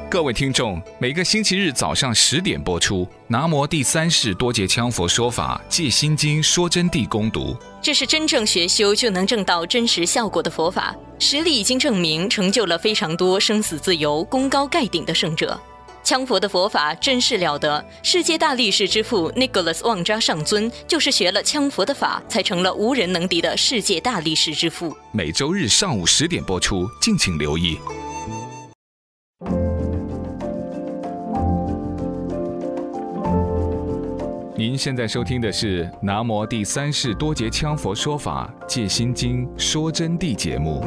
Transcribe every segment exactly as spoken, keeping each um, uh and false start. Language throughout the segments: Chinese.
各位听众，每个星期日早上十点播出，南摩第三世多杰羌佛说法戒心经说真谛攻读。 这是真正学修就能证到真实效果的佛法，实力已经证明，成就了非常多生死自由、功高盖顶的圣者。羌佛的佛法真是了得，世界大力士之父 Nicholas 旺扎上尊就是学了羌佛的法，才成了无人能敌的世界大力士之父。 每周日上午十点播出，敬请留意。您现在收听的是南摩第三世多杰羌佛说法戒心经说真谛节目。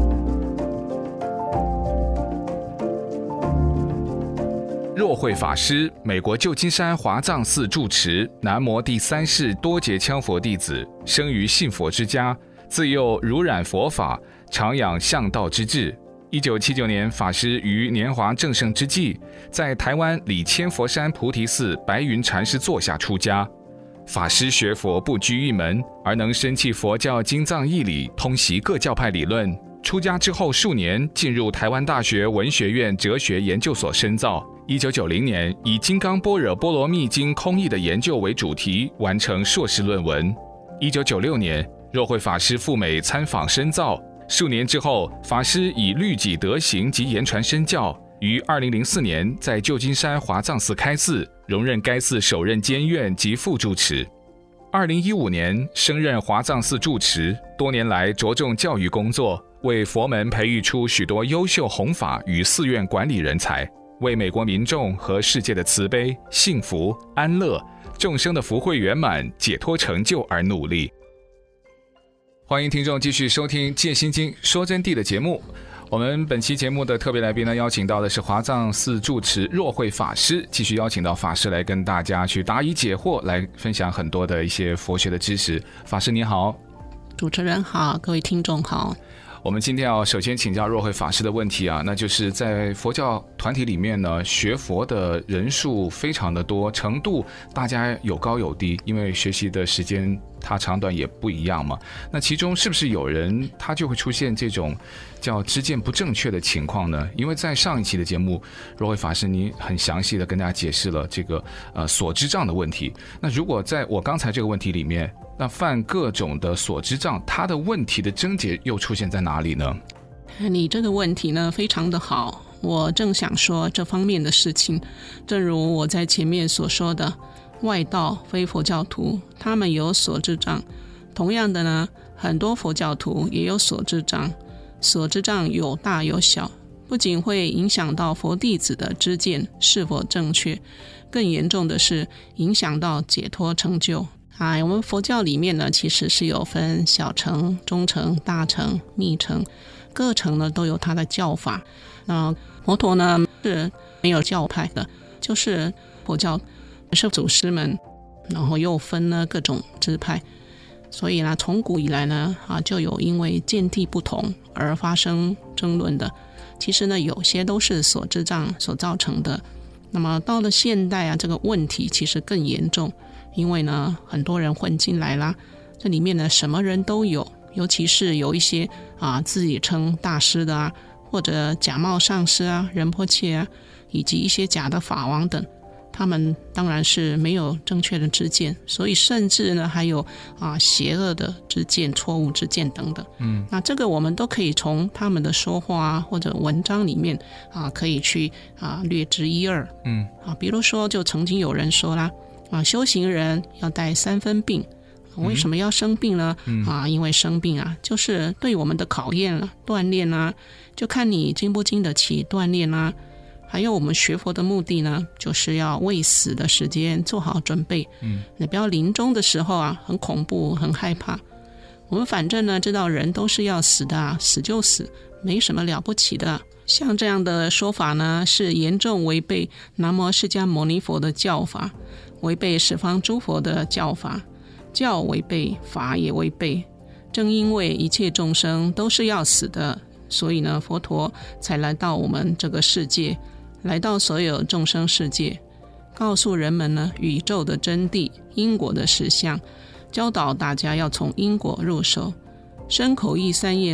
若慧法师，美国旧金山华藏寺住持，南摩第三世多杰羌佛弟子，生于信佛之家，自幼濡染佛法，常养向道之志。一九七九年，法师于年华正盛之际，在台湾里千佛山菩提寺白云禅师座下出家。法师学佛不拘一门，而能深契佛教经藏义理，通习各教派理论。出家之后数年，进入台湾大学文学院哲学研究所深造。一九九零年，以《金刚般若波罗蜜经》空义的研究为主题，完成硕士论文。一九九六年，若慧法师赴美参访深造。数年之后，法师以律己德行及言传身教，于二零零四年在旧金山华藏寺开寺，荣任该寺首任监院及副住持。二零一五年升任华藏寺住持，多年来着重教育工作，为佛门培育出许多优秀弘法与寺院管理人才，为美国民众和世界的慈悲、幸福、安乐、众生的福慧圆满、解脱成就而努力。欢迎听众继续收听戒心经说真谛的节目。我们本期节目的特别来宾呢，邀请到的是华藏寺住持若慧法师，继续邀请到法师来跟大家去答疑解惑，来分享很多的一些佛学的知识。法师你好。 主持人好，各位听众好。 我们今天要首先请教若慧法师的问题啊，那就是在佛教团体里面呢，学佛的人数非常的多，程度大家有高有低，因为学习的时间它长短也不一样嘛。那其中是不是有人他就会出现这种叫知见不正确的情况呢？因为在上一期的节目，若慧法师你很详细的跟大家解释了这个呃所知障的问题。那如果在我刚才这个问题里面，那犯各种的所知障，它的问题的症结又出现在哪里呢？ 你这个问题呢非常的好，我正想说这方面的事情。正如我在前面所说的，外道非佛教徒他们有所知障，同样的呢，很多佛教徒也有所知障。所知障有大有小，不仅会影响到佛弟子的知见是否正确，更严重的是影响到解脱成就。啊，我们佛教里面呢，其实是有分小乘、中乘、大乘、密乘，各乘呢都有它的教法。那佛陀呢是没有教派的，就是佛教是祖师们，然后又分呢各种支派。所以呢，从古以来呢，啊就有因为见地不同而发生争论的。其实呢，有些都是所知障所造成的。那么到了现代啊，这个问题其实更严重。因为呢，很多人混进来啦，这里面呢什么人都有，尤其是有一些啊自己称大师的啊，或者假冒上师啊、仁波切啊，以及一些假的法王等，他们当然是没有正确的知见，所以甚至呢还有啊邪恶的知见、错误知见等等。嗯，那这个我们都可以从他们的说话啊或者文章里面啊可以去啊略知一二。嗯，啊，比如说就曾经有人说啦。啊，修行人要带三分病，为什么要生病呢？嗯、啊，因为生病啊，就是对我们的考验了、锻炼啊，就看你经不经得起锻炼啊。还有我们学佛的目的呢，就是要为死的时间做好准备。嗯，你不要临终的时候啊，很恐怖、很害怕。我们反正呢，知道人都是要死的啊，死就死，没什么了不起的。像这样的说法呢，是严重违背南无释迦牟尼佛的教法，违背十方诸佛的教法，教违背，法也违背。正因为一切众生都是要死的，所以呢，佛陀才来到我们这个世界，来到所有众生世界，告诉人们呢宇宙的真谛、因果的实相，教导大家要从因果入手。身口意三业呢，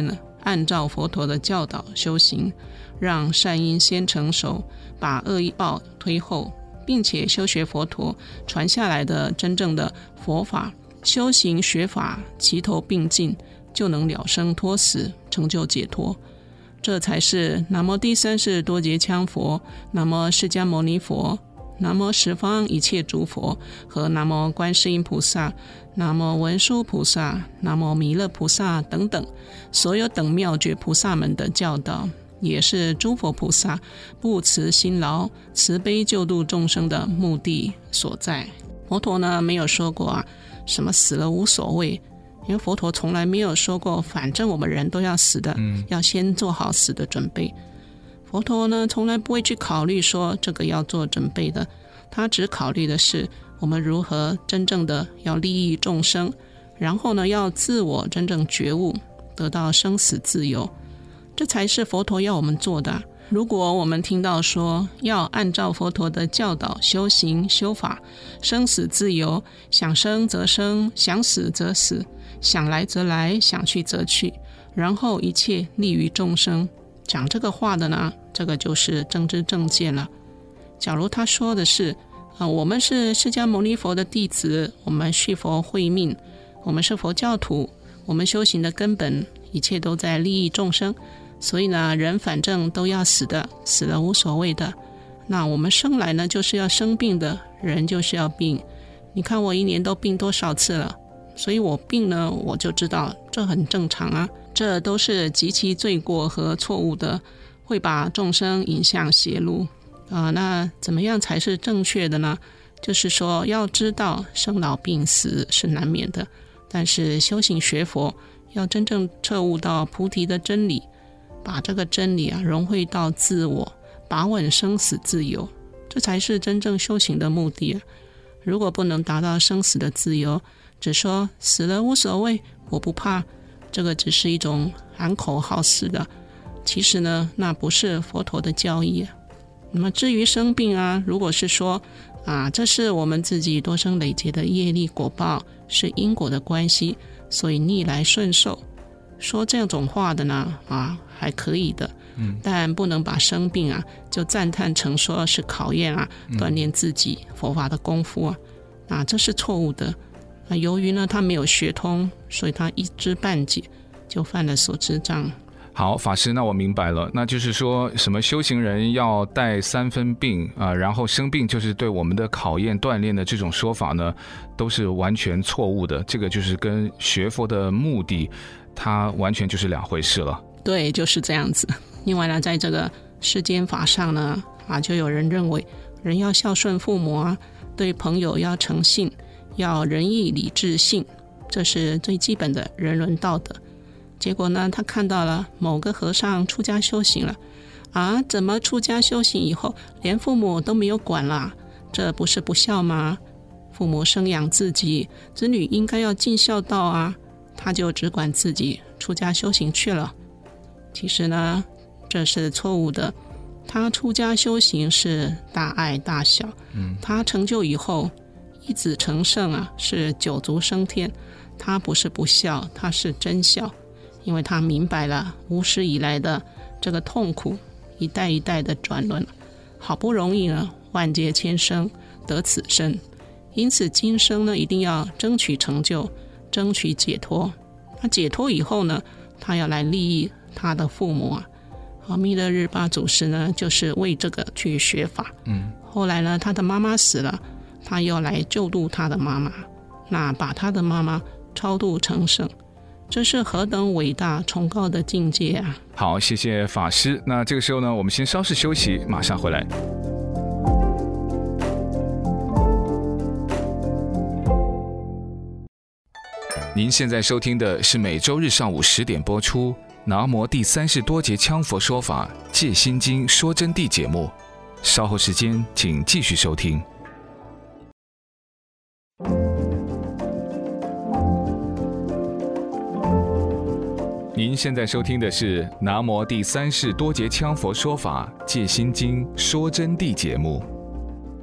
按照佛陀的教导修行，让善因先成熟，把恶业报推后，并且修学佛陀传下来的真正的佛法，修行学法齐头并进，就能了生脱死，成就解脱。这才是南无第三世多杰羌佛，南无释迦牟尼佛，南无十方一切诸佛，和南无观世音菩萨，南无文殊菩萨，南无弥勒菩萨等等所有等妙觉菩萨们的教导，也是诸佛菩萨不辞辛劳慈悲救度众生的目的所在。佛陀呢没有说过啊什么死了无所谓，因为佛陀从来没有说过反正我们人都要死的、嗯、要先做好死的准备。佛陀呢从来不会去考虑说这个要做准备的，他只考虑的是我们如何真正的要利益众生，然后呢要自我真正觉悟，得到生死自由，这才是佛陀要我们做的。如果我们听到说要按照佛陀的教导修行修法，生死自由，想生则生，想死则死，想来则来，想去则去，然后一切利于众生，讲这个话的呢，这个就是正知正见了。假如他说的是、呃、我们是释迦牟尼佛的弟子，我们续佛慧命，我们是佛教徒，我们修行的根本一切都在利益众生，所以呢人反正都要死的，死了无所谓的，那我们生来呢就是要生病的，人就是要病，你看我一年都病多少次了，所以我病呢我就知道这很正常啊。这都是极其罪过和错误的，会把众生引向邪路、呃、那怎么样才是正确的呢？就是说要知道生老病死是难免的，但是修行学佛要真正彻悟到菩提的真理，把这个真理啊融会到自我，把稳生死自由，这才是真正修行的目的、啊、如果不能达到生死的自由，只说死了无所谓，我不怕，这个只是一种喊口号式的，其实呢那不是佛陀的教义、啊、那么至于生病啊，如果是说啊，这是我们自己多生累劫的业力果报，是因果的关系，所以逆来顺受，说这种话的呢啊还可以的、嗯、但不能把生病啊就赞叹成说是考验啊、嗯、锻炼自己佛法的功夫啊，啊这是错误的。那由于呢他没有学通，所以他一知半解就犯了所知障。 好，法师，那我明白了，那就是说什么修行人要带三分病啊、呃，然后生病就是对我们的考验锻炼的这种说法呢，都是完全错误的，这个就是跟学佛的目的它完全就是两回事了。 对，就是这样子。另外呢，在这个世间法上呢啊，就有人认为人要孝顺父母啊，对朋友要诚信，要仁义礼智信，这是最基本的人伦道德。结果呢他看到了某个和尚出家修行了啊，怎么出家修行以后连父母都没有管了，这不是不孝吗？父母生养自己，子女应该要尽孝道啊，他就只管自己出家修行去了。其实呢这是错误的，他出家修行是大爱大孝、嗯、他成就以后一子成圣啊，是九族升天，他不是不孝，他是真孝，因为他明白了无始以来的这个痛苦，一代一代的转轮，好不容易呢万劫千生得此生，因此今生呢一定要争取成就，争取解脱。那解脱以后呢，他要来利益他的父母啊。阿弥勒日巴祖师呢就是为这个去学法、嗯、后来呢他的妈妈死了，他又来救度他的妈妈，那把他的妈妈超度成圣，这是何等伟大崇高的境界啊！ 好，谢谢法师。那这个时候呢，我们先稍事休息，马上回来。您现在收听的是每周日上午十点播出南无第三世多杰羌佛说法戒心经说真谛节目，稍后时间请继续收听。您现在收听的是南无第三世多杰羌佛说法戒心经说真谛节目，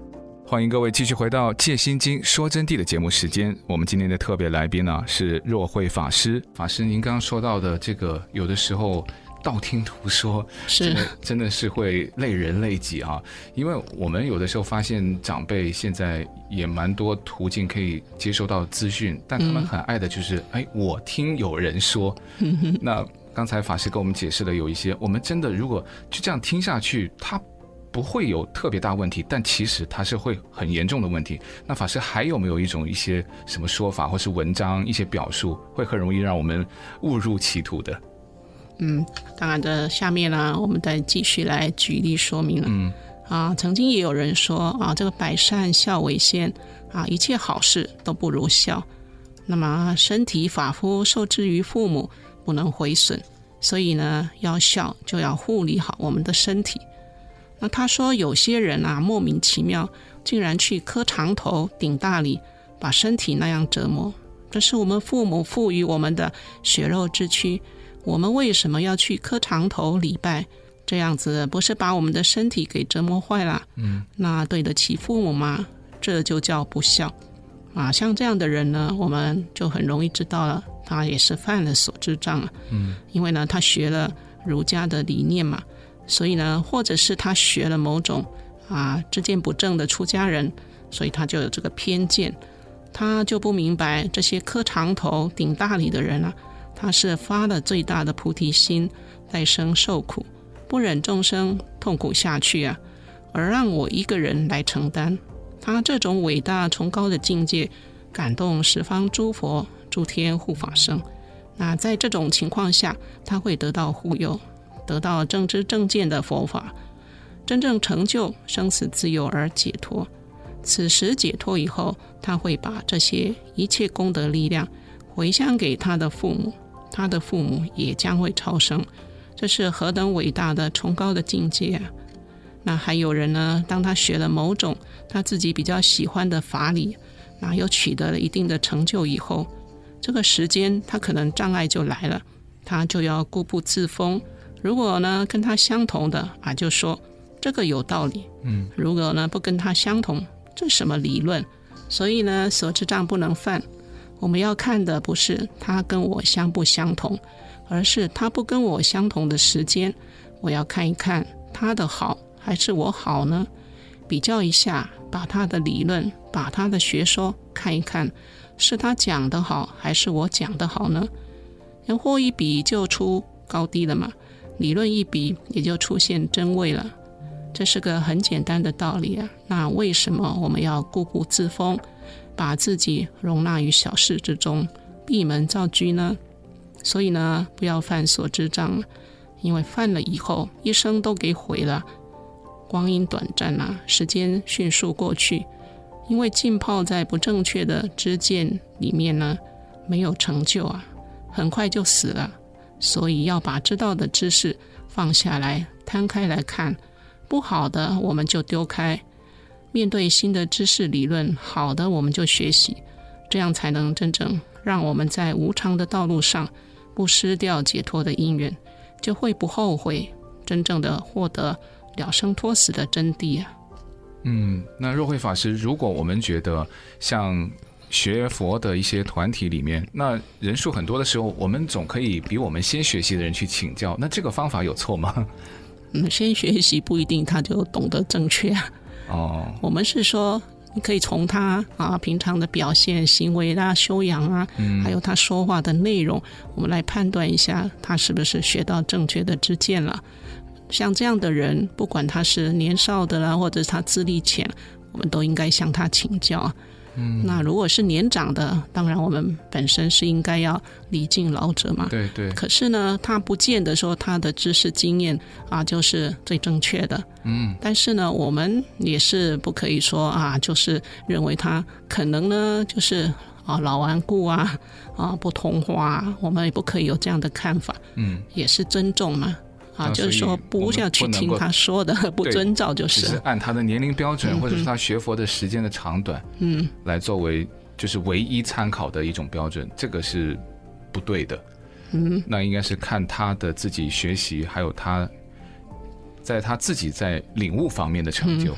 欢迎各位继续回到戒心经说真谛的节目时间。我们今天的特别来宾呢是若慧法师。法师，您刚刚说到的这个，有的时候道听途说， 是真的真的是会累人累己啊。因为我们有的时候发现长辈现在也蛮多途径可以接收到资讯，但他们很爱的就是，哎、嗯，我听有人说。那刚才法师跟我们解释了有一些，我们真的如果就这样听下去，他不会有特别大问题，但其实它是会很严重的问题。那法师还有没有一种一些什么说法或是文章一些表述会很容易让我们误入歧途的？ 嗯，当然的，下面呢我们再继续来举例说明了。嗯啊，曾经也有人说啊，这个百善孝为先啊，一切好事都不如孝。那么身体发肤受之于父母，不能毁损，所以呢要孝就要护理好我们的身体。那他说有些人啊莫名其妙竟然去磕长头顶大礼，把身体那样折磨，这是我们父母赋予我们的血肉之躯，我们为什么要去磕长头礼拜？这样子不是把我们的身体给折磨坏了？嗯，那对得起父母吗？这就叫不孝啊！像这样的人呢，我们就很容易知道了，他也是犯了所知障了。嗯，因为呢他学了儒家的理念嘛，所以呢，或者是他学了某种啊知见不正的出家人，所以他就有这个偏见，他就不明白这些磕长头顶大礼的人啊，他是发了最大的菩提心，来生受苦，不忍众生痛苦下去啊，而让我一个人来承担。他这种伟大崇高的境界，感动十方诸佛诸天护法僧。那在这种情况下，他会得到护佑，得到正知正见的佛法，真正成就生死自由而解脱。此时解脱以后，他会把这些一切功德力量回向给他的父母，他的父母也将会超生。这是何等伟大的崇高的境界啊！那还有人呢，当他学了某种他自己比较喜欢的法理，那又取得了一定的成就以后，这个时间他可能障碍就来了，他就要固步自封。如果呢跟他相同的啊，就说这个有道理，嗯，如果呢不跟他相同，这什么理论？所以呢所知障不能犯。我们要看的不是他跟我相不相同，而是他不跟我相同的时间，我要看一看他的好还是我好呢？比较一下，把他的理论，把他的学说看一看，是他讲的好还是我讲的好呢？人货一比就出高低了嘛，理论一比也就出现真伪了。这是个很简单的道理啊。那为什么我们要固步自封，把自己容纳于小事之中，闭门造车呢？所以呢，不要犯所知障，因为犯了以后，一生都给毁了。光阴短暂啊，时间迅速过去，因为浸泡在不正确的知见里面呢，没有成就啊，很快就死了。所以要把知道的知识放下来，摊开来看，不好的我们就丢开，面对新的知识理论，好的我们就学习，这样才能真正让我们在无常的道路上不失掉解脱的因缘，就会不后悔，真正的获得了生脱死的真谛啊。 嗯，那若慧法师，如果我们觉得像学佛的一些团体里面，那人数很多的时候，我们总可以比我们先学习的人去请教，那这个方法有错吗？ 嗯，先学习不一定他就懂得正确啊。 哦， 我们是说你可以从他啊平常的表现、行为啦、修养啊、嗯，还有他说话的内容，我们来判断一下他是不是学到正确的知见了。像这样的人，不管他是年少的啦，或者是他资历浅，我们都应该向他请教。嗯，那如果是年长的，当然我们本身是应该要礼敬老者嘛。 对对。 可是呢，他不见得说他的知识经验啊就是最正确的。嗯。但是呢，我们也是不可以说啊，就是认为他可能呢就是啊老顽固啊啊不通话啊，我们也不可以有这样的看法。嗯。也是尊重嘛。啊，就是说不要去听他说的，不遵照就是。 只是按他的年龄标准，嗯，或者是他学佛的时间的长短，嗯，来作为就是唯一参考的一种标准，这个是不对的。嗯，那应该是看他的自己学习，还有他在他自己在领悟方面的成就。嗯，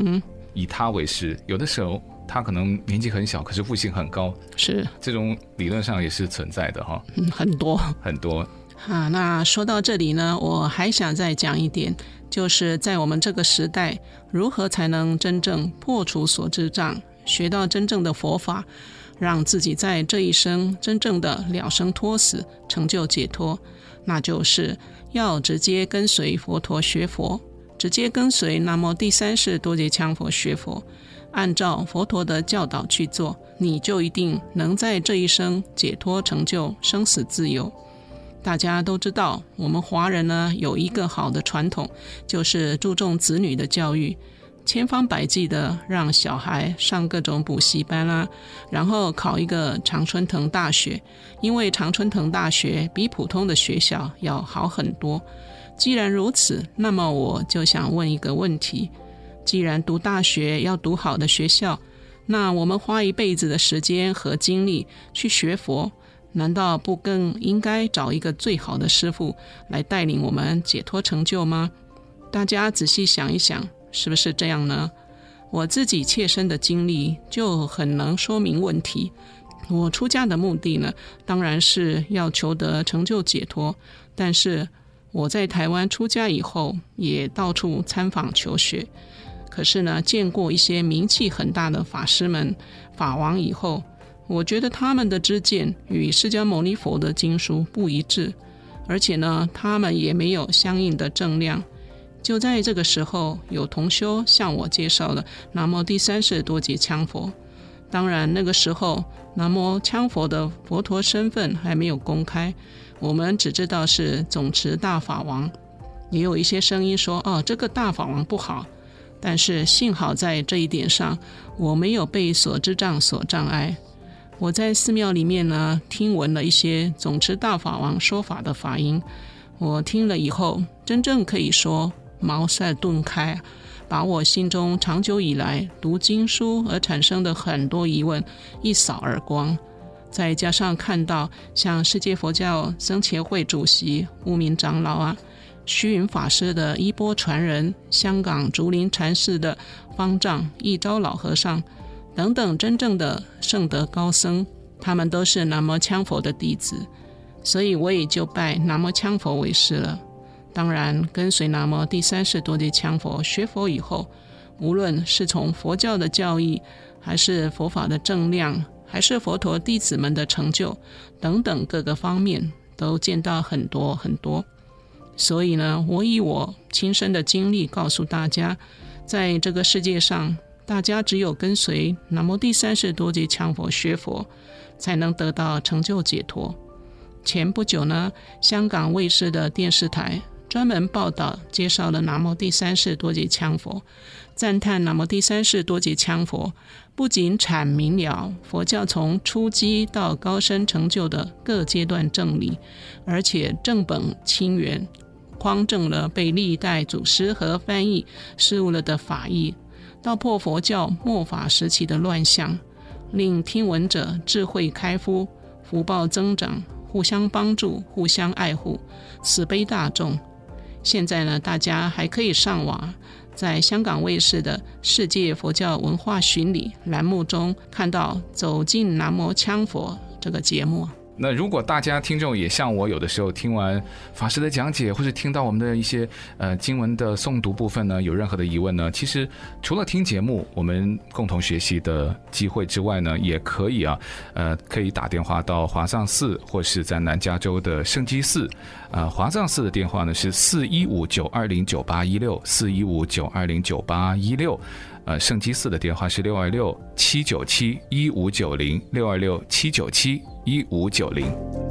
以他为师，有的时候他可能年纪很小，可是悟性很高， 是这种理论上也是存在的哈。 嗯，很多很多啊。那说到这里呢，我还想再讲一点，就是在我们这个时代，如何才能真正破除所知障，学到真正的佛法，让自己在这一生真正的了生脱死，成就解脱，那就是要直接跟随佛陀学佛，直接跟随南无第三世多杰羌佛学佛，按照佛陀的教导去做，你就一定能在这一生解脱成就生死自由。大家都知道，我们华人呢有一个好的传统，就是注重子女的教育，千方百计的让小孩上各种补习班啦、啊，然后考一个常春藤大学，因为常春藤大学比普通的学校要好很多。既然如此，那么我就想问一个问题，既然读大学要读好的学校，那我们花一辈子的时间和精力去学佛，难道不更应该找一个最好的师父来带领我们解脱成就吗？大家仔细想一想，是不是这样呢？我自己切身的经历就很能说明问题。我出家的目的呢，当然是要求得成就解脱，但是我在台湾出家以后，也到处参访求学。可是呢，见过一些名气很大的法师们、法王以后，我觉得他们的知见与释迦牟尼佛的经书不一致，而且呢，他们也没有相应的正量。就在这个时候，有同修向我介绍了南无第三世多杰羌佛。当然那个时候南无羌佛的佛陀身份还没有公开，我们只知道是总持大法王。也有一些声音说，哦，这个大法王不好，但是幸好在这一点上，我没有被所知障所障碍。我在寺庙里面呢，听闻了一些总持大法王说法的法音，我听了以后，真正可以说茅塞顿开，把我心中长久以来读经书而产生的很多疑问一扫而光。再加上看到像世界佛教僧协会主席悟明长老啊，虚云法师的衣钵传人，香港竹林禅寺的方丈一昭老和尚等等真正的圣德高僧，他们都是南无羌佛的弟子，所以我也就拜南无羌佛为师了。当然跟随南无第三世多杰羌佛学佛以后，无论是从佛教的教义，还是佛法的正量，还是佛陀弟子们的成就等等各个方面，都见到很多很多。所以呢，我以我亲身的经历告诉大家，在这个世界上，大家只有跟随南无第三世多杰羌佛学佛，才能得到成就解脱。前不久呢，香港卫视的电视台专门报道介绍了南无第三世多杰羌佛，赞叹南无第三世多杰羌佛不仅阐明了佛教从初机到高深成就的各阶段正理，而且正本清源，匡正了被历代祖师和翻译失误了的法义，道破佛教末法时期的乱象，令听闻者智慧开敷，福报增长，互相帮助，互相爱护，慈悲大众。现在呢，大家还可以上网，在香港卫视的世界佛教文化巡礼栏目中看到走进南无羌佛这个节目。 那如果大家听众也像我，有的时候听完法师的讲解，或是听到我们的一些呃经文的诵读部分呢，有任何的疑问呢，其实除了听节目我们共同学习的机会之外呢，也可以啊呃可以打电话到华藏寺，或是在南加州的圣基寺。呃华藏寺的电话呢是四一五九二零九八一六 四一五九二零九八一六。呃，圣基寺的电话是六二六七九七一五九零 六二六七九七一五九零。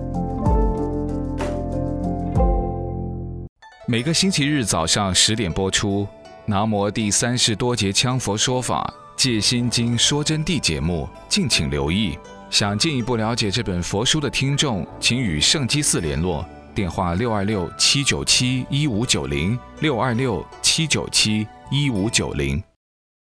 每个星期日早上十点播出《南无第三世多杰羌佛说法戒心经说真谛》节目，敬请留意。想进一步了解这本佛书的听众，请与圣基寺联络，电话六二六七九七一五九零 六二六七九七一五九零。